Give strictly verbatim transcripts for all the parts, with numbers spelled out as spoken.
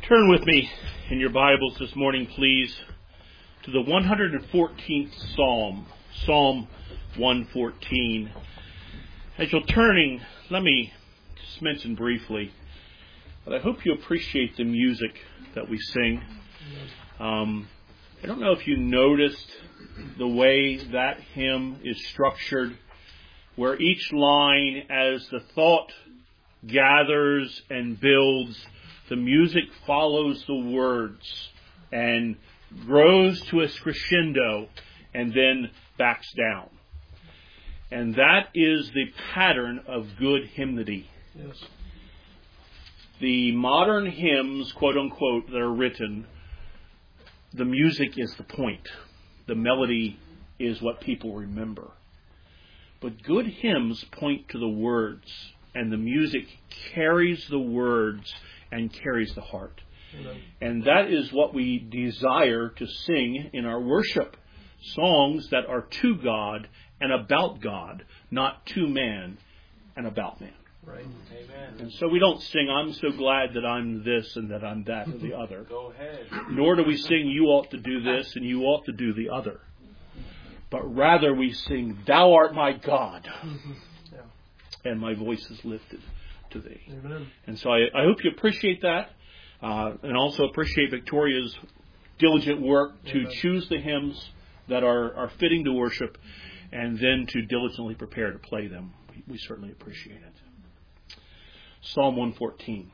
Turn with me in your Bibles this morning, please, to the one hundred fourteenth Psalm, Psalm one fourteen. As you're turning, let me just mention briefly that I hope you appreciate the music that we sing. Um, I don't know if you noticed the way that hymn is structured, where each line, as the thought gathers and builds, the music follows the words and grows to a crescendo and then backs down. And that is the pattern of good hymnody. Yes. The modern hymns, quote unquote, that are written, the music is the point. The melody is what people remember. But good hymns point to the words, and the music carries the words and carries the heart. Amen. And that is what we desire to sing in our worship. Songs that are to God and about God, not to man and about man. Right. Amen. And so we don't sing, I'm so glad that I'm this and that I'm that or the other. Go ahead. Nor do we sing, you ought to do this and you ought to do the other. But rather we sing, thou art my God. Yeah. And my voice is lifted to thee. Amen. And so I, I hope you appreciate that, uh, and also appreciate Victoria's diligent work to Amen. choose the hymns that are, are fitting to worship, and then to diligently prepare to play them. We, we certainly appreciate it. Psalm one fourteen.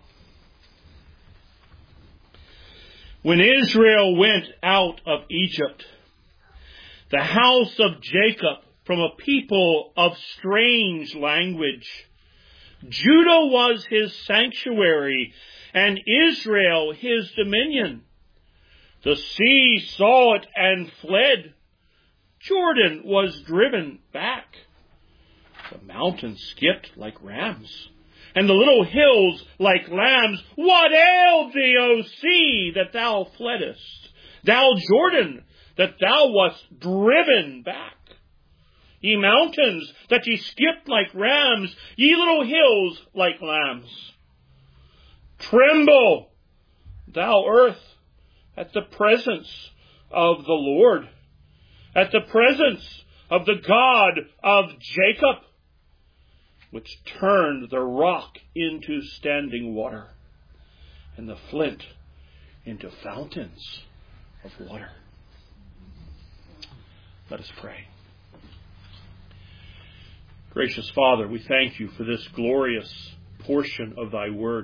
When Israel went out of Egypt, the house of Jacob from a people of strange language, Judah was his sanctuary, and Israel his dominion. The sea saw it and fled. Jordan was driven back. The mountains skipped like rams, and the little hills like lambs. What ailed thee, O sea, that thou fleddest? Thou Jordan, that thou wast driven back? Ye mountains, that ye skipped like rams, ye little hills like lambs. Tremble, thou earth, at the presence of the Lord, at the presence of the God of Jacob, which turned the rock into standing water, and the flint into fountains of water. Let us pray. Gracious Father, we thank you for this glorious portion of thy word.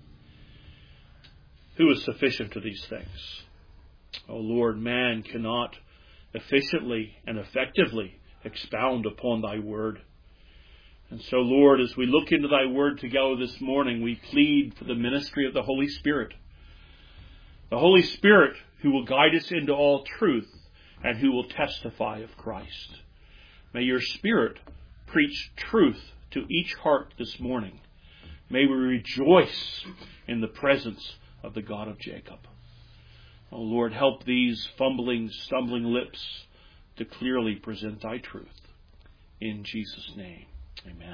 Who is sufficient to these things? O Lord, man cannot efficiently and effectively expound upon thy word. And so, Lord, as we look into thy word together this morning, we plead for the ministry of the Holy Spirit. The Holy Spirit who will guide us into all truth and who will testify of Christ. May your Spirit preach truth to each heart this morning. May we rejoice in the presence of the God of Jacob. Oh Lord, help these fumbling, stumbling lips to clearly present thy truth. In Jesus' name, amen.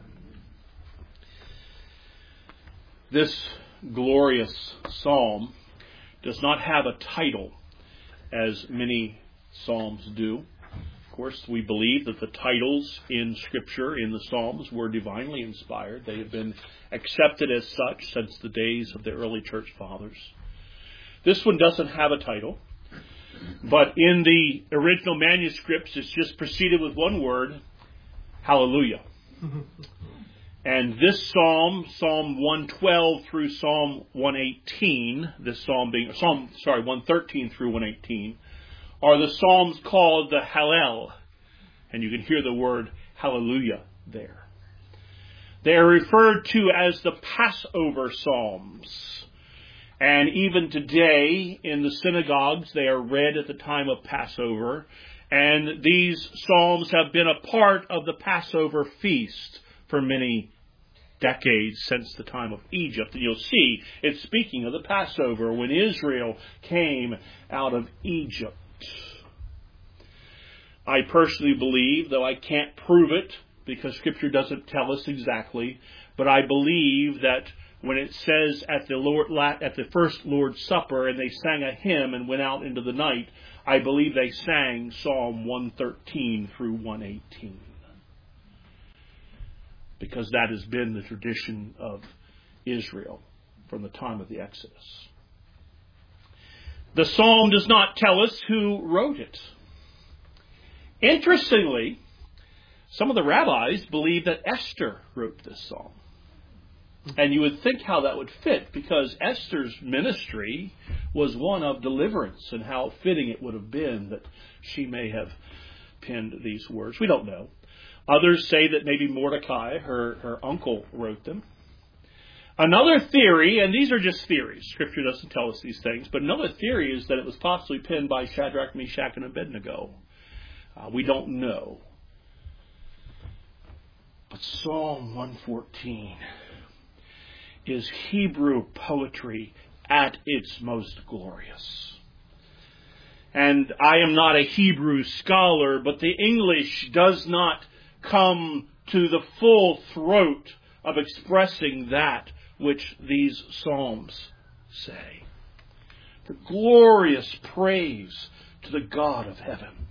This glorious psalm does not have a title, as many psalms do. Of course, we believe that the titles in Scripture, in the Psalms, were divinely inspired. They have been accepted as such since the days of the early church fathers. This one doesn't have a title, but in the original manuscripts, it's just preceded with one word, hallelujah. And this psalm, Psalm one twelve through Psalm one eighteen, this psalm being, Psalm, sorry, one thirteen through one eighteen, are the psalms called the Hallel. And you can hear the word hallelujah there. They are referred to as the Passover psalms. And even today in the synagogues, they are read at the time of Passover. And these psalms have been a part of the Passover feast for many decades, since the time of Egypt. And you'll see it's speaking of the Passover when Israel came out of Egypt. I personally believe, though I can't prove it because Scripture doesn't tell us exactly, but I believe that when it says at the Lord, at the first Lord's Supper, and they sang a hymn and went out into the night, I believe they sang Psalm one thirteen through one eighteen. Because that has been the tradition of Israel from the time of the Exodus. The psalm does not tell us who wrote it. Interestingly, some of the rabbis believe that Esther wrote this psalm. And you would think how that would fit, because Esther's ministry was one of deliverance, and how fitting it would have been that she may have penned these words. We don't know. Others say that maybe Mordecai, her, her uncle, wrote them. Another theory, and these are just theories, Scripture doesn't tell us these things, but another theory is that it was possibly penned by Shadrach, Meshach, and Abednego. Uh, we don't know. But Psalm one fourteen is Hebrew poetry at its most glorious. And I am not a Hebrew scholar, but the English does not come to the full throat of expressing that which these psalms say. The glorious praise to the God of heaven.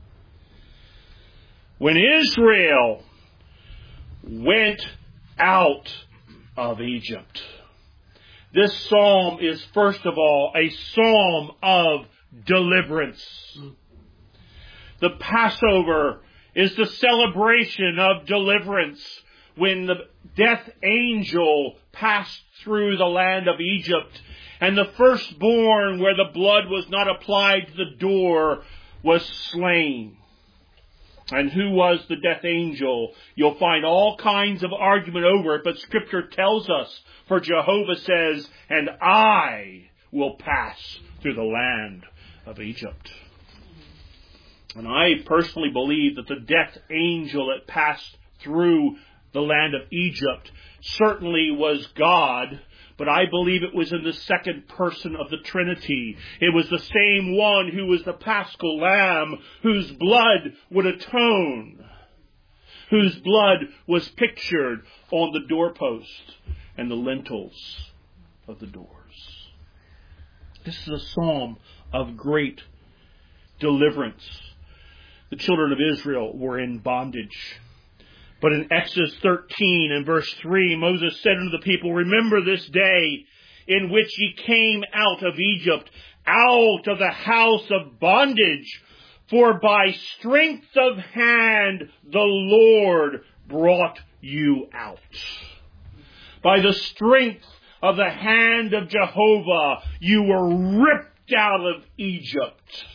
When Israel went out of Egypt, this psalm is first of all a psalm of deliverance. The Passover is the celebration of deliverance, when the death angel passed through the land of Egypt, and the firstborn, where the blood was not applied to the door, was slain. And who was the death angel? You'll find all kinds of argument over it, but Scripture tells us, for Jehovah says, and I will pass through the land of Egypt. And I personally believe that the death angel that passed through the land of Egypt certainly was God, but I believe it was in the second person of the Trinity. It was the same one who was the Paschal Lamb, whose blood would atone, whose blood was pictured on the doorpost and the lintels of the doors. This is a psalm of great deliverance. The children of Israel were in bondage. But in Exodus thirteen and verse three, Moses said unto the people, remember this day in which ye came out of Egypt, out of the house of bondage. For by strength of hand the Lord brought you out. By the strength of the hand of Jehovah, you were ripped out of Egypt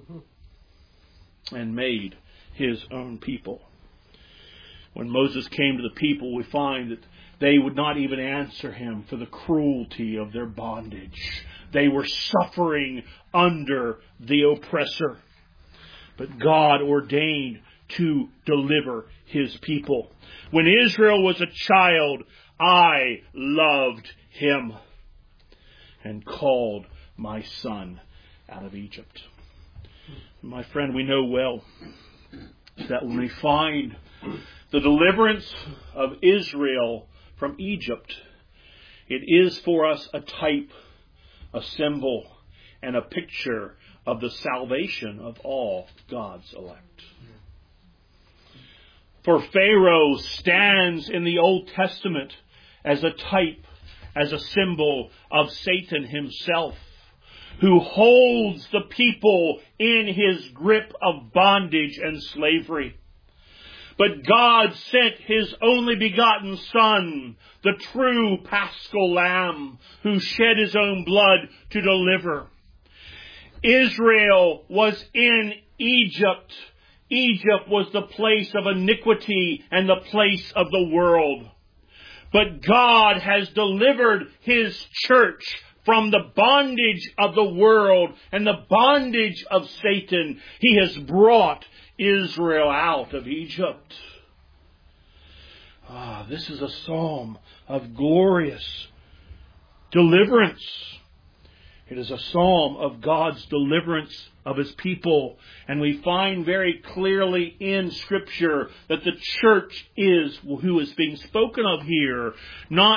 and made his own people. When Moses came to the people, we find that they would not even answer him for the cruelty of their bondage. They were suffering under the oppressor. But God ordained to deliver his people. When Israel was a child, I loved him and called my son out of Egypt. My friend, we know well that when we find the deliverance of Israel from Egypt, it is for us a type, a symbol, and a picture of the salvation of all God's elect. For Pharaoh stands in the Old Testament as a type, as a symbol of Satan himself, who holds the people in his grip of bondage and slavery. But God sent his only begotten Son, the true Paschal Lamb, who shed his own blood to deliver. Israel was in Egypt. Egypt was the place of iniquity and the place of the world. But God has delivered his church from the bondage of the world and the bondage of Satan. He has brought Israel out of Egypt. Ah, this is a psalm of glorious deliverance. It is a psalm of God's deliverance of his people. And we find very clearly in Scripture that the church is who is being spoken of here. Not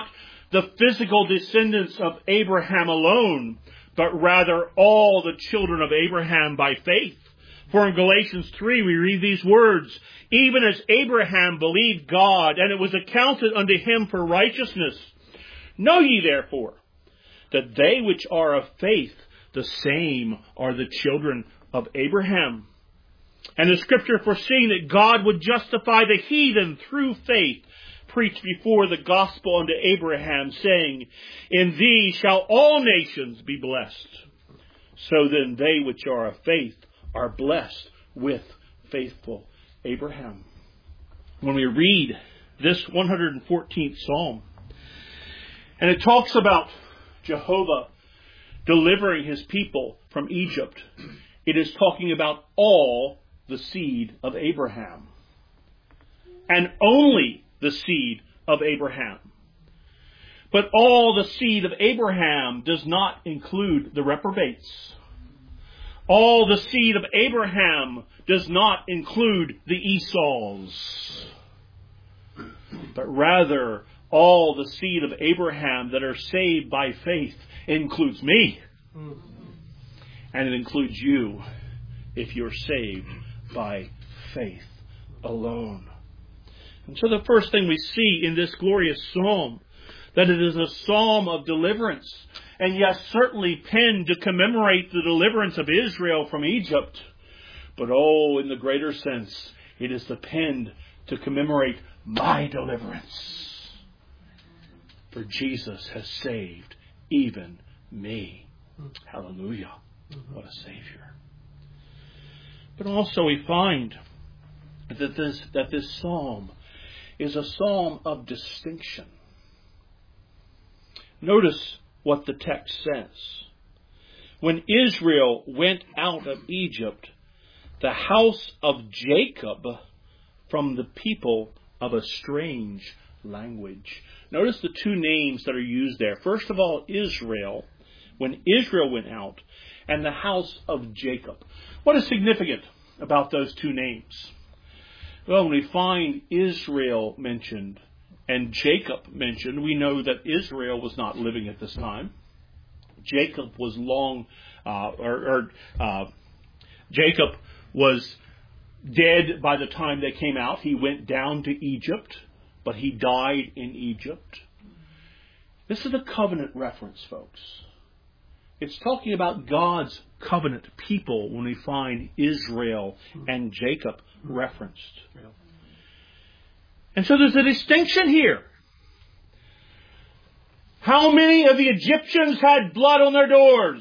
the physical descendants of Abraham alone, but rather all the children of Abraham by faith. For in Galatians three we read these words, even as Abraham believed God, and it was accounted unto him for righteousness. Know ye therefore that they which are of faith, the same are the children of Abraham. And the Scripture, foreseeing that God would justify the heathen through faith, preached before the gospel unto Abraham, saying, in thee shall all nations be blessed. So then they which are of faith are blessed with faithful Abraham. When we read this one hundred fourteenth Psalm, and it talks about Jehovah delivering his people from Egypt, it is talking about all the seed of Abraham. And only the seed of Abraham. But all the seed of Abraham does not include the reprobates. All the seed of Abraham does not include the Esau's. But rather, all the seed of Abraham that are saved by faith includes me. And it includes you if you're saved by faith alone. And so the first thing we see in this glorious psalm, that it is a psalm of deliverance. And yes, certainly penned to commemorate the deliverance of Israel from Egypt. But oh, in the greater sense, it is the penned to commemorate my deliverance. For Jesus has saved even me. Hallelujah. What a Savior. But also we find that this, that this psalm is a psalm of distinction. Notice what the text says. When Israel went out of Egypt, the house of Jacob from the people of a strange language. Notice the two names that are used there. First of all, Israel, when Israel went out, and the house of Jacob. What is significant about those two names? Well, when we find Israel mentioned and Jacob mentioned, we know that Israel was not living at this time. Jacob was long, uh, or, or uh, Jacob was dead by the time they came out. He went down to Egypt, but he died in Egypt. This is a covenant reference, folks. It's talking about God's covenant people when we find Israel and Jacob referenced. And so there's a distinction here. How many of the Egyptians had blood on their doors?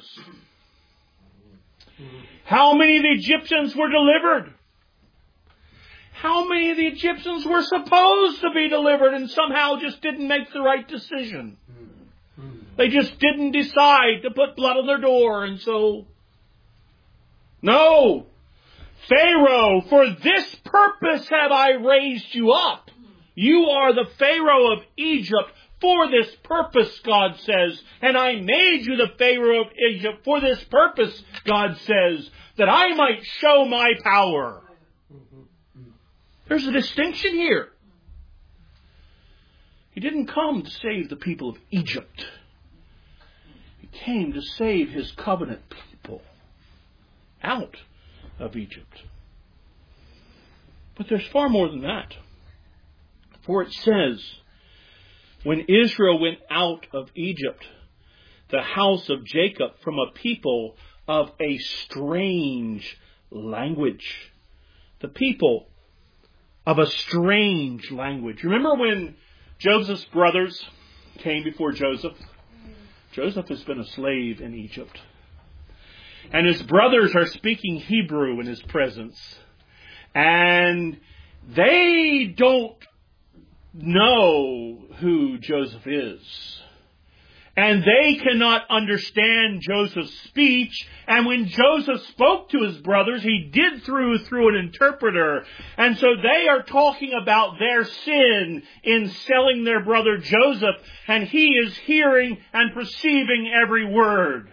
How many of the Egyptians were delivered? How many of the Egyptians were supposed to be delivered and somehow just didn't make the right decision? They just didn't decide to put blood on their door, and so... No! Pharaoh, for this purpose have I raised you up. You are the Pharaoh of Egypt for this purpose, God says. And I made you the Pharaoh of Egypt for this purpose, God says, that I might show my power. There's a distinction here. He didn't come to save the people of Egypt. He came to save his covenant people out of Egypt. But there's far more than that. For it says, when Israel went out of Egypt, the house of Jacob from a people of a strange language. The people of a strange language. Remember when Joseph's brothers came before Joseph? Joseph has been a slave in Egypt. And his brothers are speaking Hebrew in his presence. And they don't know who Joseph is. And they cannot understand Joseph's speech. And when Joseph spoke to his brothers, he did through through an interpreter. And so they are talking about their sin in selling their brother Joseph. And he is hearing and perceiving every word.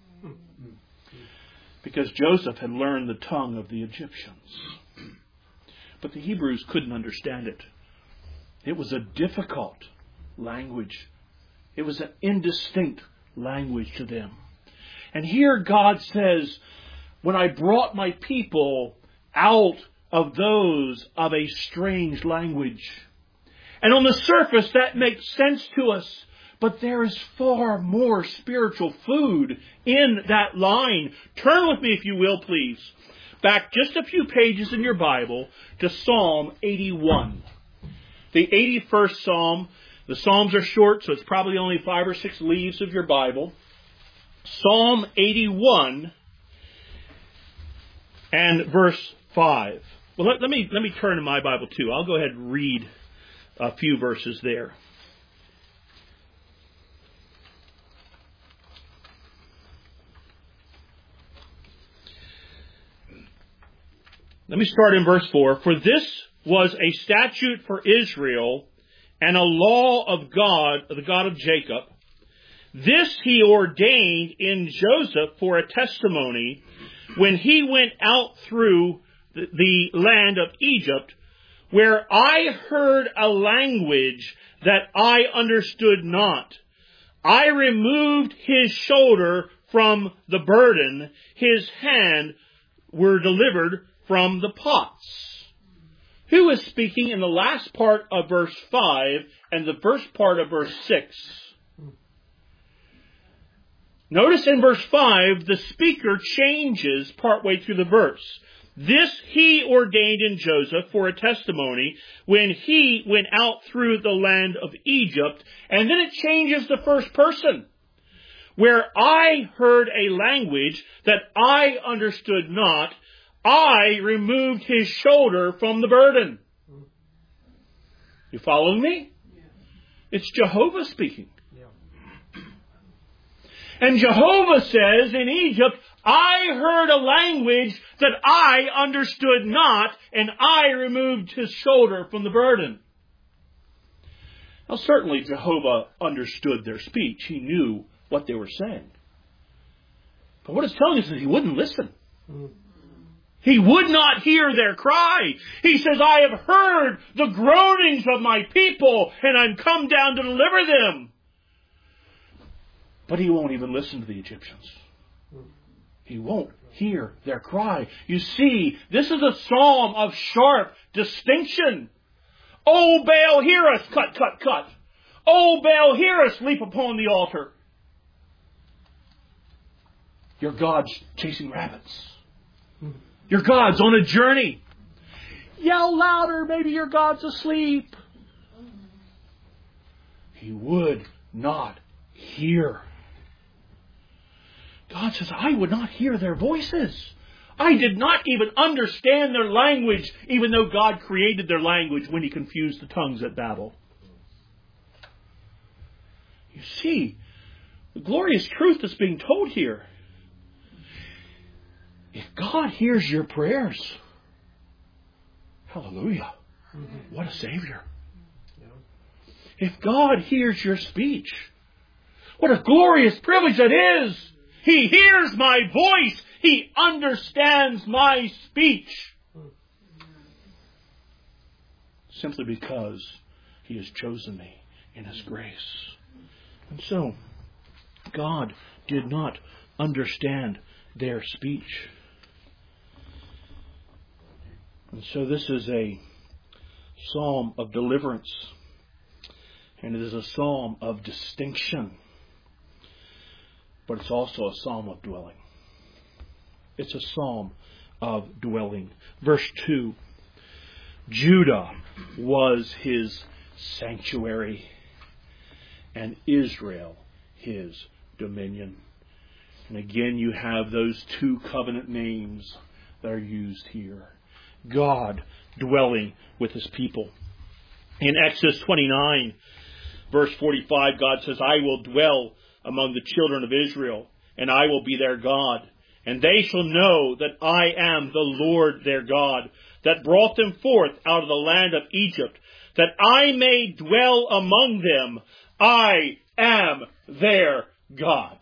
Because Joseph had learned the tongue of the Egyptians. But the Hebrews couldn't understand it. It was a difficult language. It was an indistinct language to them. And here God says, when I brought my people out of those of a strange language. And on the surface that makes sense to us. But there is far more spiritual food in that line. Turn with me, if you will, please, back just a few pages in your Bible to Psalm eighty-one. The eighty-first Psalm. The Psalms are short, so it's probably only five or six leaves of your Bible. Psalm eighty-one and verse five. Well, let, let me let me turn to my Bible too. I'll go ahead and read a few verses there. Let me start in verse four. For this was a statute for Israel and a law of God, the God of Jacob. This he ordained in Joseph for a testimony when he went out through the, the land of Egypt, where I heard a language that I understood not. I removed his shoulder from the burden. His hand were delivered from the pots. Who is speaking in the last part of verse five and the first part of verse six? Notice in verse five, the speaker changes partway through the verse. This he ordained in Joseph for a testimony when he went out through the land of Egypt. And then it changes the first person. Where I heard a language that I understood not, I removed his shoulder from the burden. You following me? Yeah. It's Jehovah speaking. Yeah. And Jehovah says in Egypt, I heard a language that I understood not, and I removed his shoulder from the burden. Now certainly Jehovah understood their speech. He knew what they were saying. But what it's telling us is that he wouldn't listen. Mm. He would not hear their cry. He says, I have heard the groanings of my people, and I'm come down to deliver them. But he won't even listen to the Egyptians. He won't hear their cry. You see, this is a psalm of sharp distinction. O Baal, hear us, cut, cut, cut. O Baal, hear us, leap upon the altar. Your God's chasing rabbits. Your God's on a journey. Yell louder, maybe your God's asleep. He would not hear. God says, I would not hear their voices. I did not even understand their language, even though God created their language when he confused the tongues at Babel. You see, the glorious truth that's being told here. If God hears your prayers, hallelujah, mm-hmm. What a Savior. Yeah. If God hears your speech, what a glorious privilege that is. He hears my voice. He understands my speech. Simply because he has chosen me in his grace. And so, God did not understand their speech. And so this is a psalm of deliverance. And it is a psalm of distinction. But it's also a psalm of dwelling. It's a psalm of dwelling. Verse two. Judah was his sanctuary, and Israel his dominion. And again you have those two covenant names that are used here. God dwelling with his people. In Exodus twenty-nine, verse forty-five, God says, I will dwell among the children of Israel, and I will be their God. And they shall know that I am the Lord their God, that brought them forth out of the land of Egypt, that I may dwell among them. I am their God.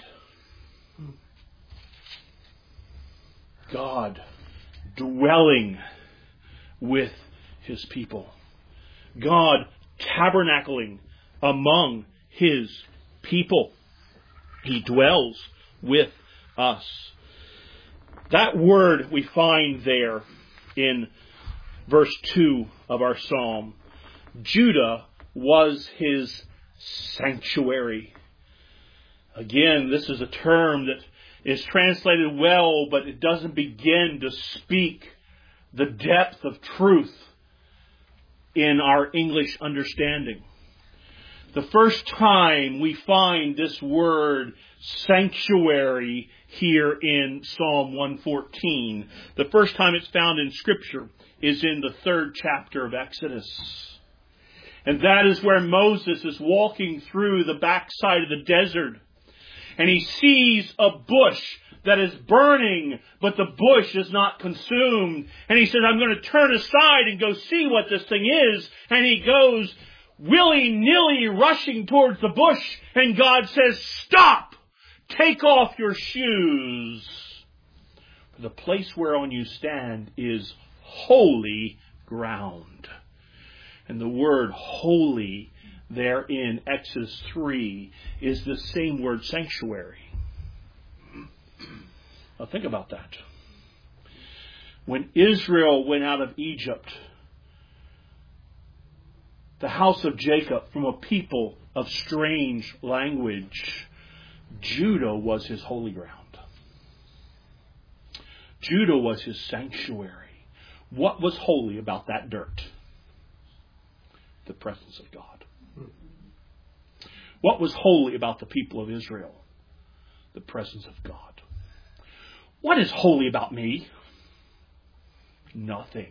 God dwelling with his people. God tabernacling among his people. He dwells with us. That word we find there in verse two of our psalm. Judah was his sanctuary. Again, this is a term that is translated well, but it doesn't begin to speak the depth of truth in our English understanding. The first time we find this word sanctuary here in Psalm one fourteen, the first time it's found in Scripture is in the third chapter of Exodus. And that is where Moses is walking through the backside of the desert. And he sees a bush that is burning, but the bush is not consumed. And he says, I'm going to turn aside and go see what this thing is. And he goes willy-nilly rushing towards the bush. And God says, stop! Take off your shoes. For the place whereon you stand is holy ground. And the word holy there in Exodus three is the same word sanctuary. Now think about that. When Israel went out of Egypt, the house of Jacob, from a people of strange language, Judah was his holy ground. Judah was his sanctuary. What was holy about that dirt? The presence of God. What was holy about the people of Israel? The presence of God. What is holy about me? Nothing.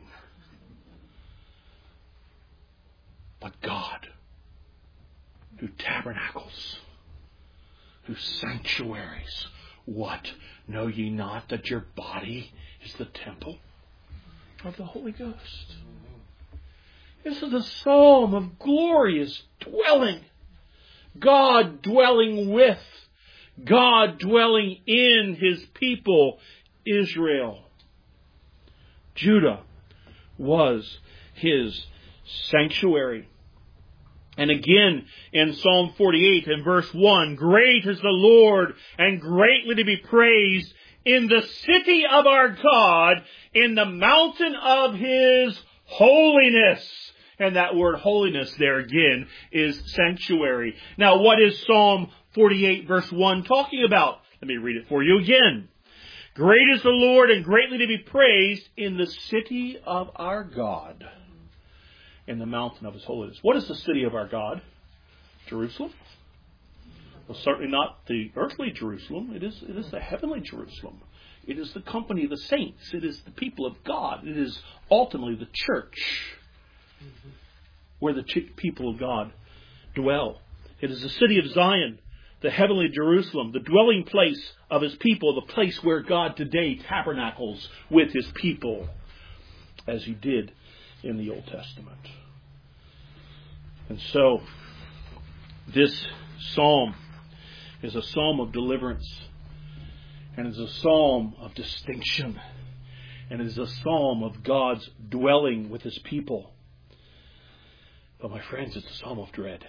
But God, who tabernacles, who sanctuaries. What? Know ye not that your body is the temple of the Holy Ghost? This is a psalm of glorious dwelling. God dwelling with, God dwelling in His people, Israel. Judah was His sanctuary. And again in Psalm forty-eight and verse one, great is the Lord and greatly to be praised in the city of our God, in the mountain of His holiness. And that word holiness there again is sanctuary. Now what is Psalm forty-eight verse one talking about? Let me read it for you again. Great is the Lord and greatly to be praised in the city of our God, in the mountain of His holiness. What is the city of our God? Jerusalem? Well, certainly not the earthly Jerusalem. It is, it is the heavenly Jerusalem. It is the company of the saints. It is the people of God. It is ultimately the church, where the people of God dwell. It is the city of Zion, the heavenly Jerusalem, the dwelling place of His people, the place where God today tabernacles with His people, as He did in the Old Testament. And so, this psalm is a psalm of deliverance, and is a psalm of distinction, and it is a psalm of God's dwelling with His people. But my friends, it's a psalm of dread.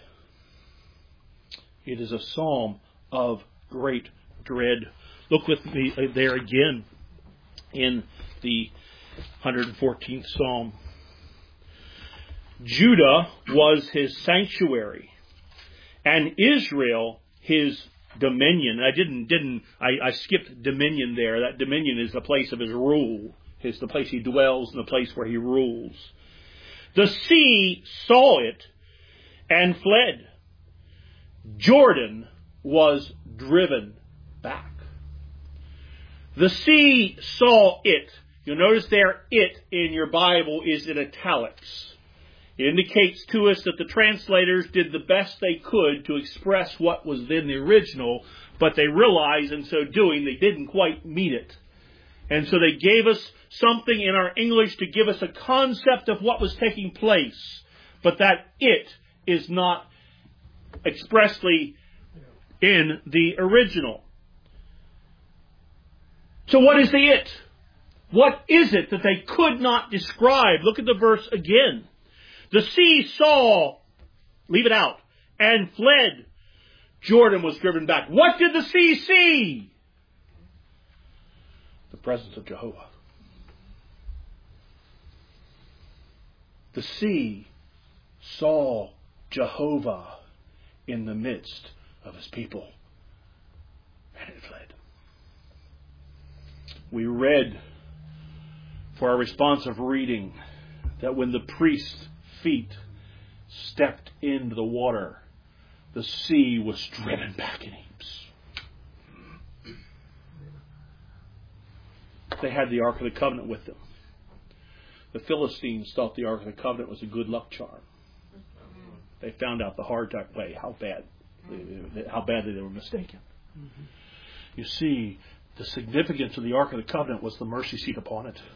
It is a psalm of great dread. Look with me there again in the one hundred fourteenth Psalm. Judah was His sanctuary, and Israel His dominion. I didn't, didn't, I, I skipped dominion there. That dominion is the place of His rule. It's the place He dwells and the place where He rules. The sea saw it and fled. Jordan was driven back. The sea saw it. You'll notice there, it in your Bible is in italics. It indicates to us that the translators did the best they could to express what was in the original, but they realized in so doing they didn't quite meet it. And so they gave us something in our English to give us a concept of what was taking place, but that it is not expressly in the original. So what is the it? What is it that they could not describe? Look at the verse again. The sea saw, leave it out, and fled. Jordan was driven back. What did the sea see? The presence of Jehovah. The sea saw Jehovah in the midst of his people, and it fled. We read for our responsive reading that when the priest's feet stepped into the water, the sea was driven back in heaps. They had the Ark of the Covenant with them. The Philistines thought the Ark of the Covenant was a good luck charm. They found out the hard way how bad, how badly they were mistaken. Mm-hmm. You see, the significance of the Ark of the Covenant was the mercy seat upon it,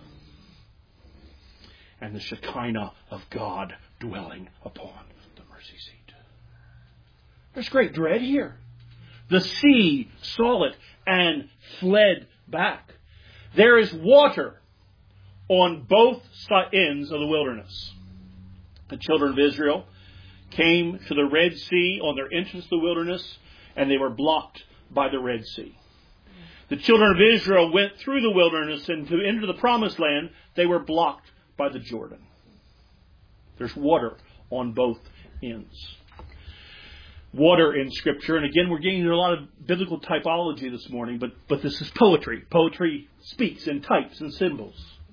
and the Shekinah of God dwelling upon the mercy seat. There's great dread here. The sea saw it and fled back. There is water on both ends of the wilderness. The children of Israel came to the Red Sea on their entrance to the wilderness, and they were blocked by the Red Sea. The children of Israel went through the wilderness and to enter the Promised Land, they were blocked by the Jordan. There's water on both ends. Water in Scripture, and again we're getting into a lot of biblical typology this morning, but, but this is poetry. Poetry speaks in types and symbols.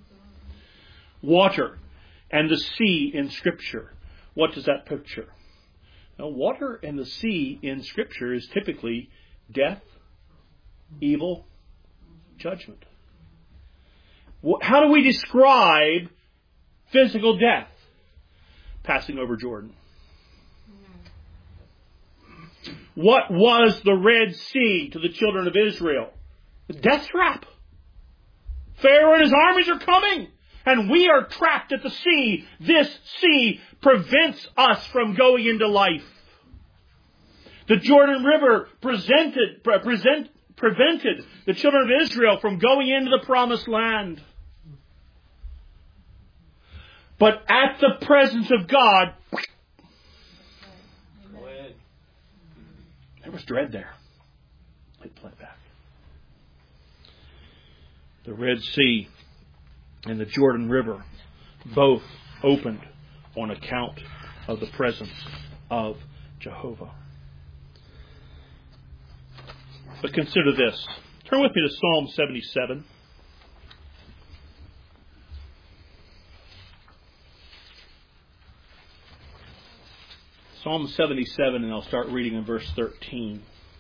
Water and the sea in Scripture. What does that picture? Now, water and the sea in Scripture is typically death, evil, judgment. How do we describe physical death? Passing over Jordan. What was the Red Sea to the children of Israel? A death trap. Pharaoh and his armies are coming, and we are trapped at the sea. This sea prevents us from going into life. The Jordan River presented, pre- present, prevented the children of Israel from going into the Promised Land. But at the presence of God, there was dread there. It fled back. The Red Sea and the Jordan River both opened on account of the presence of Jehovah. But consider this. Turn with me to Psalm seventy-seven. Psalm seventy-seven, and I'll start reading in verse thirteen.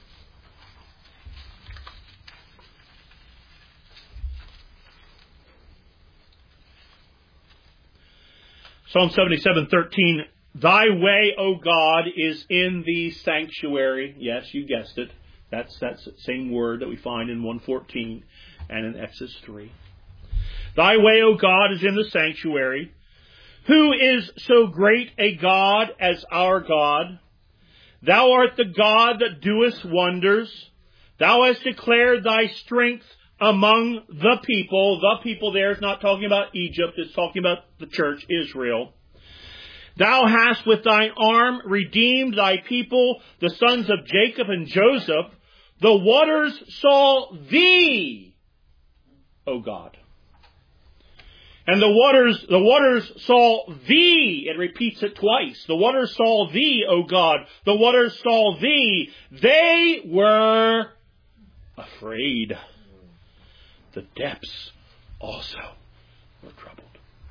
Psalm seventy-seven, thirteen. Thy way, O God, is in the sanctuary. Yes, you guessed it. That's that same word that we find in one fourteen and in Exodus three. Thy way, O God, is in the sanctuary. Who is so great a God as our God? Thou art the God that doest wonders. Thou hast declared thy strength among the people. The people there is not talking about Egypt. It's talking about the church, Israel. Thou hast with thine arm redeemed thy people, the sons of Jacob and Joseph. The waters saw thee, O God. And the waters, the waters saw thee. It repeats it twice. The waters saw thee, O God. The waters saw thee. They were afraid. The depths also were troubled.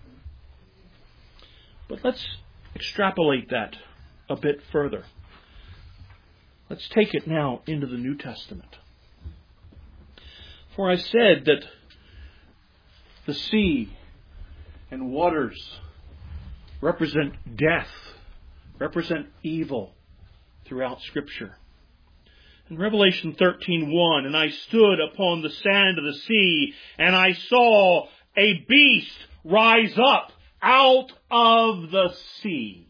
But let's extrapolate that a bit further. Let's take it now into the New Testament. For I said that the sea and waters represent death, represent evil throughout Scripture. In Revelation thirteen one, and I stood upon the sand of the sea, and I saw a beast rise up out of the sea.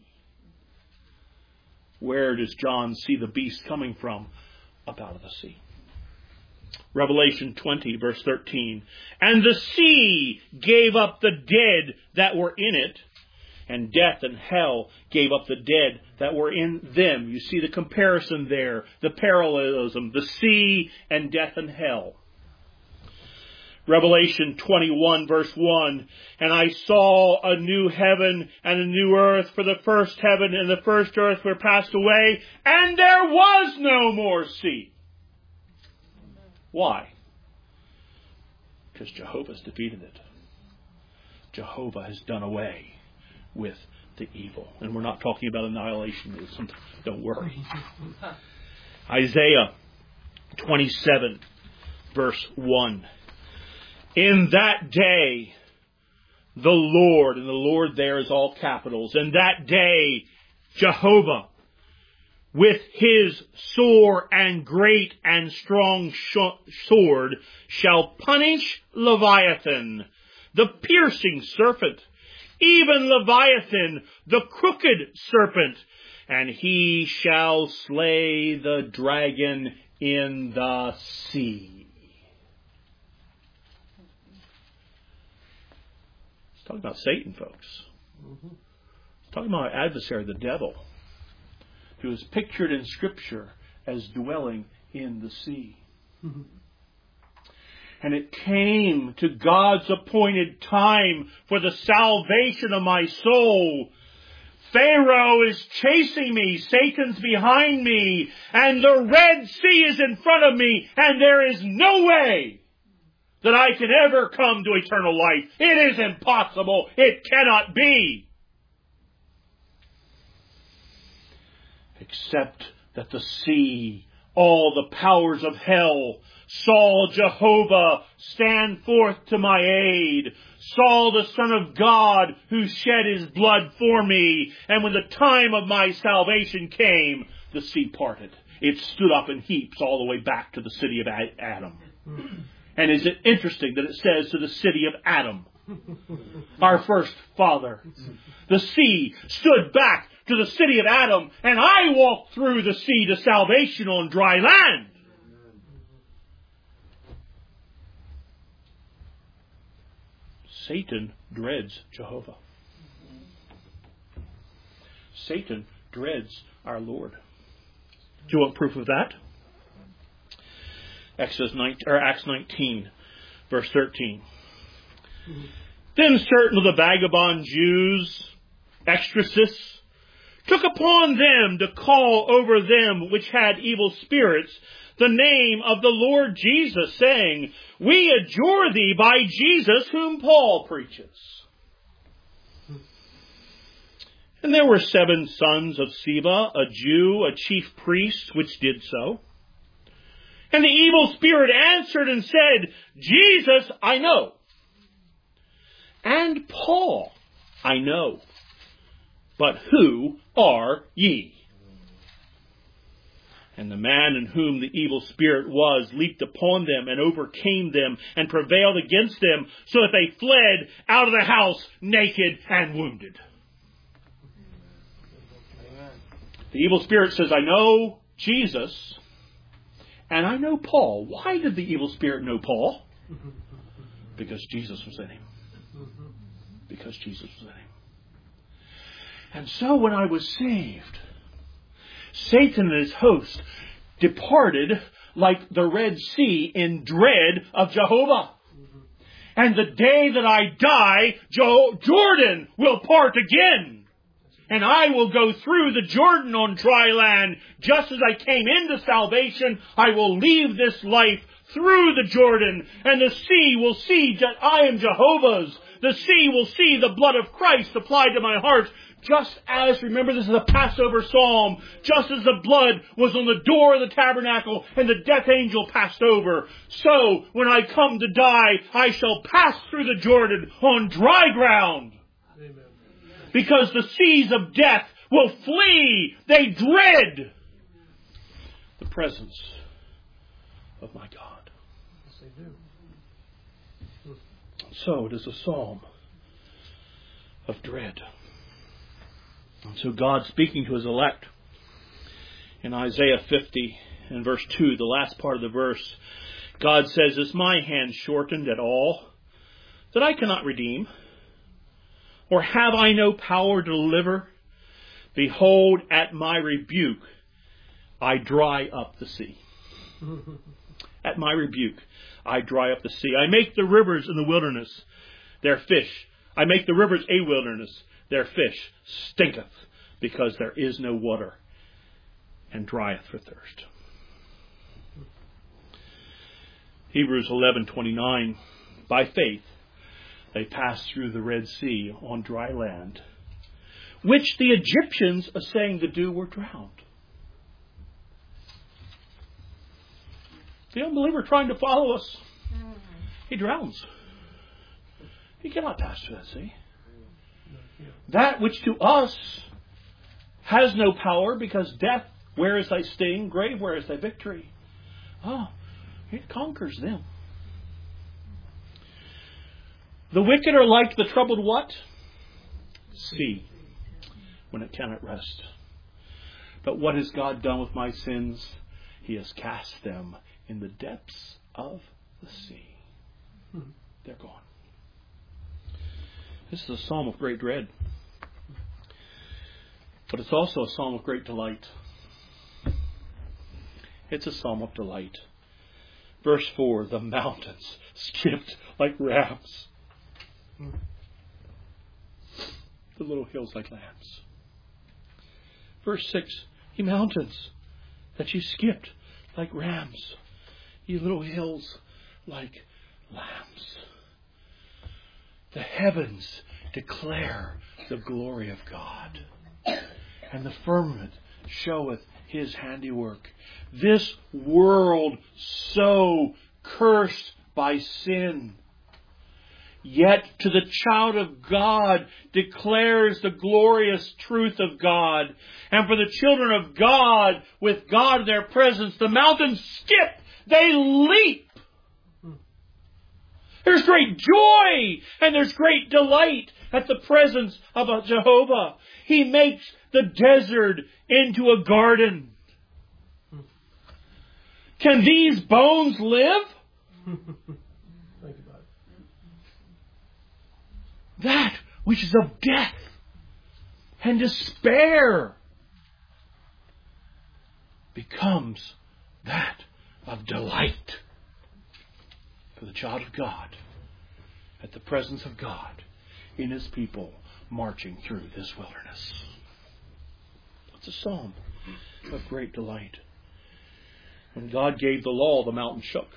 Where does John see the beast coming from? Up out of the sea. Revelation twenty, verse thirteen. And the sea gave up the dead that were in it, and death and hell gave up the dead that were in them. You see the comparison there, the parallelism, the sea and death and hell. Revelation twenty-one verse one, and I saw a new heaven and a new earth, for the first heaven and the first earth were passed away, and there was no more sea. Why? Because Jehovah's defeated it. Jehovah has done away with the evil. And we're not talking about annihilationism. Don't worry. Isaiah twenty-seven verse one. In that day, the Lord, and the Lord there is all capitals, in that day, Jehovah, with his sore and great and strong sword, shall punish Leviathan, the piercing serpent, even Leviathan, the crooked serpent, and he shall slay the dragon in the sea. It's talking about Satan, folks. Mm-hmm. It's talking about our adversary, the devil, who is pictured in Scripture as dwelling in the sea. Mm-hmm. And it came to God's appointed time for the salvation of my soul. Pharaoh is chasing me, Satan's behind me, and the Red Sea is in front of me, and there is no way that I can ever come to eternal life. It is impossible. It cannot be. Except that the sea, all the powers of hell, saw Jehovah stand forth to my aid, saw the Son of God who shed his blood for me, and when the time of my salvation came, the sea parted. It stood up in heaps all the way back to the city of Adam. And is it interesting that it says to the city of Adam, our first father? The sea stood back to the city of Adam, and I walked through the sea to salvation on dry land. Satan dreads Jehovah. Satan dreads our Lord. Do you want proof of that? Exodus nineteen, or Acts nineteen, verse thirteen. Mm-hmm. Then certain of the vagabond Jews, exorcists, took upon them to call over them which had evil spirits the name of the Lord Jesus, saying, We adjure thee by Jesus whom Paul preaches. And there were seven sons of Sceva, a Jew, a chief priest, which did so. And the evil spirit answered and said, Jesus I know, and Paul I know, but who are ye? And the man in whom the evil spirit was leaped upon them and overcame them and prevailed against them, so that they fled out of the house naked and wounded. The evil spirit says, I know Jesus, and I know Paul. Why did the evil spirit know Paul? Because Jesus was in him. Because Jesus was in him. And so when I was saved, Satan and his host departed like the Red Sea in dread of Jehovah. And the day that I die, Jo- Jordan will part again. And I will go through the Jordan on dry land. Just as I came into salvation, I will leave this life through the Jordan. And the sea will see that I am Jehovah's. The sea will see the blood of Christ applied to my heart. Just as, remember this is a Passover psalm, just as the blood was on the door of the tabernacle and the death angel passed over, so when I come to die, I shall pass through the Jordan on dry ground. Amen. Because the seas of death will flee. They dread the presence of my God. Yes, they do. So it is a psalm of dread. And so God speaking to his elect in Isaiah fifty and verse two, the last part of the verse, God says, Is my hand shortened at all that I cannot redeem? Or have I no power to deliver? Behold, at my rebuke, I dry up the sea. At my rebuke, I dry up the sea. I make the rivers in the wilderness their fish. I make the rivers a wilderness. Their fish stinketh, because there is no water, and drieth for thirst. Hebrews eleven twenty-nine. By faith, they passed through the Red Sea on dry land, which the Egyptians, assaying to do, were drowned. The unbeliever trying to follow us, he drowns. He cannot pass through that sea. That which to us has no power, because death, where is thy sting? Grave, where is thy victory? Oh, it conquers them. The wicked are like the troubled what? Sea, when it cannot rest. But what has God done with my sins? He has cast them in the depths of the sea. They're gone. This is a psalm of great dread. But it's also a psalm of great delight. It's a psalm of delight. Verse four, the mountains skipped like rams. The little hills like lambs. Verse six, ye mountains that you skipped like rams, ye little hills like lambs. The heavens declare the glory of God, and the firmament showeth his handiwork. This world so cursed by sin, yet to the child of God declares the glorious truth of God. And for the children of God, with God in their presence, the mountains skip, they leap. There's great joy and there's great delight at the presence of a Jehovah. He makes the desert into a garden. Can these bones live? Think about it. That which is of death and despair becomes that of delight for the child of God at the presence of God in His people marching through this wilderness. It's a psalm of great delight. When God gave the law, the mountain shook.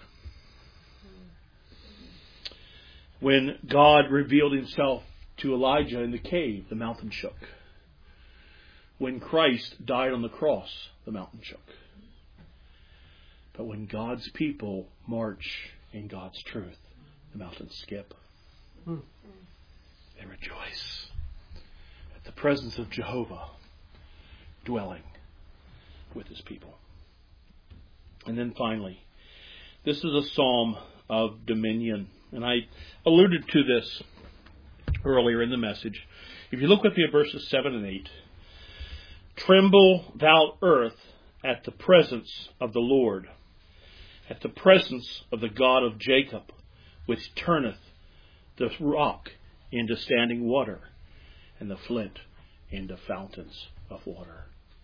When God revealed Himself to Elijah in the cave, the mountain shook. When Christ died on the cross, the mountain shook. But when God's people march in God's truth, the mountains skip. Hmm. They rejoice at the presence of Jehovah dwelling with His people. And then finally, this is a psalm of dominion. And I alluded to this earlier in the message. If you look with me at verses seven and eight. Tremble, thou earth, at the presence of the Lord, at the presence of the God of Jacob, which turneth the rock into standing water, and the flint into fountains of water.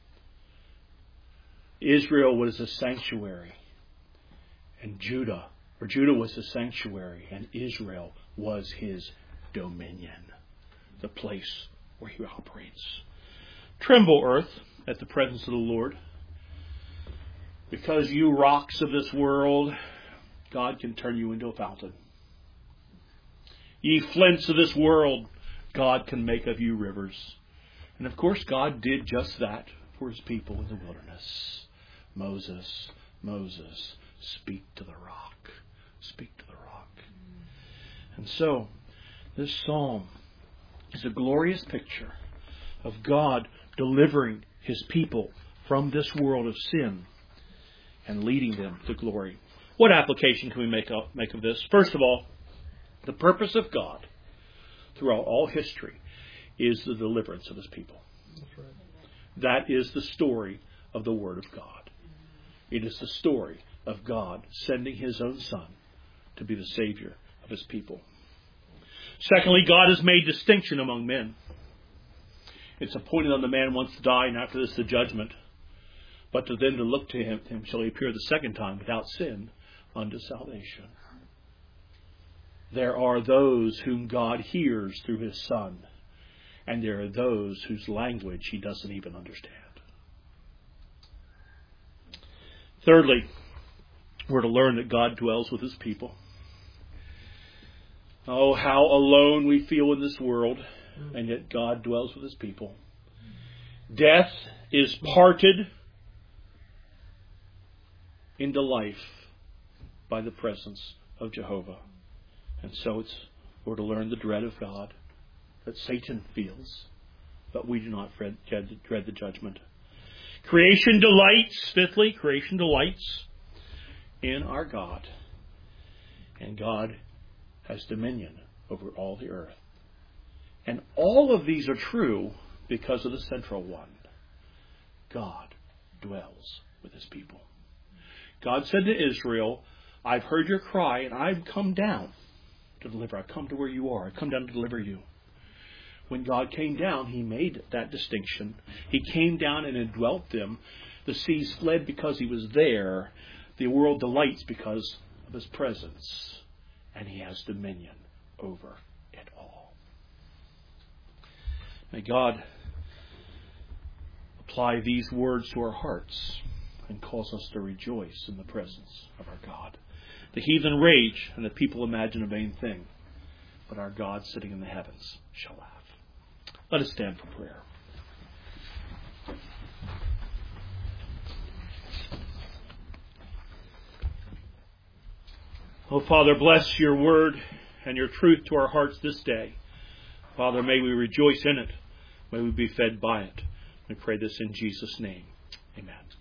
Israel was a sanctuary, and Judah, or Judah was a sanctuary, and Israel was His dominion, the place where He operates. Tremble, earth, at the presence of the Lord, because you rocks of this world, God can turn you into a fountain. Ye flints of this world, God can make of you rivers. And of course, God did just that for His people in the wilderness. Moses, Moses, speak to the rock. Speak to the rock. And so, this psalm is a glorious picture of God delivering His people from this world of sin and leading them to glory. What application can we make of, make of this? First of all, the purpose of God throughout all history is the deliverance of His people. That's right. That is the story of the Word of God. It is the story of God sending His own Son to be the Savior of His people. Secondly, God has made distinction among men. It's appointed on the man once to die, and after this the judgment. But to them to look to him, him shall he appear the second time without sin unto salvation. There are those whom God hears through his Son, and there are those whose language he doesn't even understand. Thirdly, we're to learn that God dwells with his people. Oh, how alone we feel in this world, and yet God dwells with his people. Death is parted into life by the presence of Jehovah. And so it's we're to learn the dread of God that Satan feels, but we do not dread, dread the judgment. Creation delights, fifthly, creation delights in our God. And God has dominion over all the earth. And all of these are true because of the central one. God dwells with his people. God said to Israel, I've heard your cry and I've come down to deliver. I've come to where you are. I've come down to deliver you. When God came down, he made that distinction. He came down and indwelt them. The seas fled because he was there. The world delights because of his presence. And he has dominion over it all. May God apply these words to our hearts and cause us to rejoice in the presence of our God. The heathen rage, and the people imagine a vain thing. But our God sitting in the heavens shall laugh. Let us stand for prayer. Oh, Father, bless your word and your truth to our hearts this day. Father, may we rejoice in it. May we be fed by it. We pray this in Jesus' name. Amen.